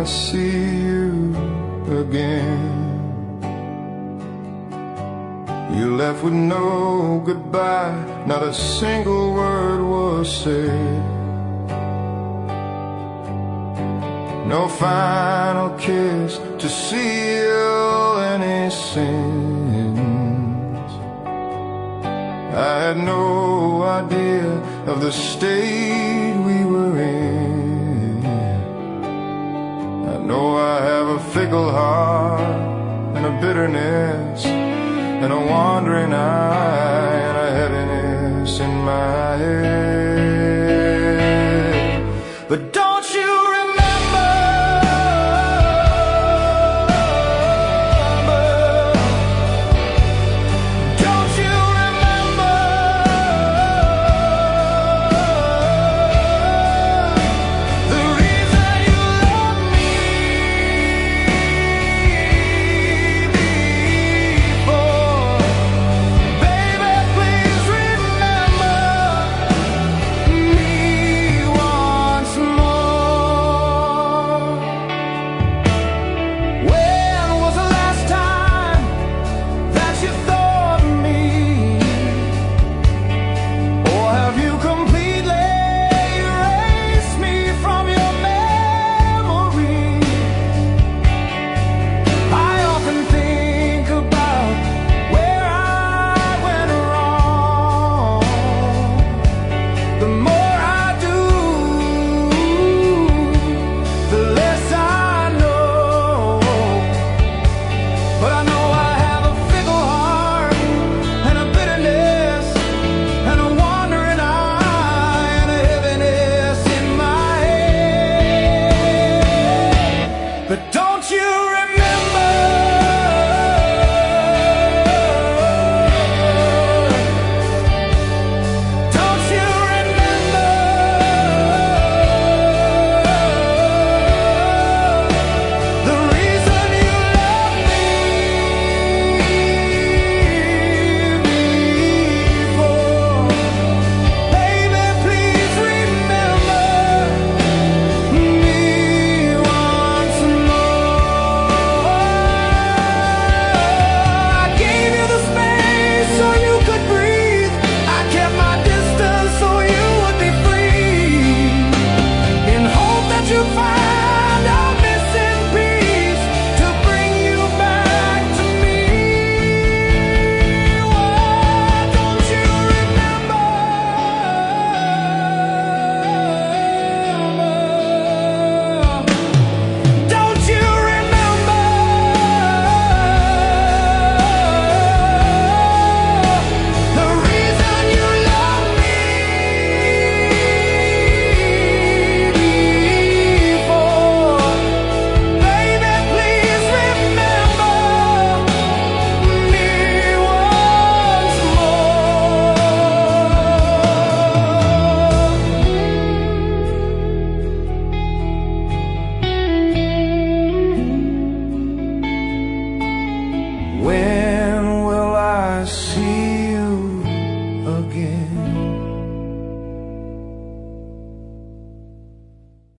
see you again. You left with no goodbye, not a single word was said. No final kiss to seal any sins. I had no idea of the state we were in. I know I have a fickle heart and a bitterness and a wandering eye and a heaviness in my head. But don't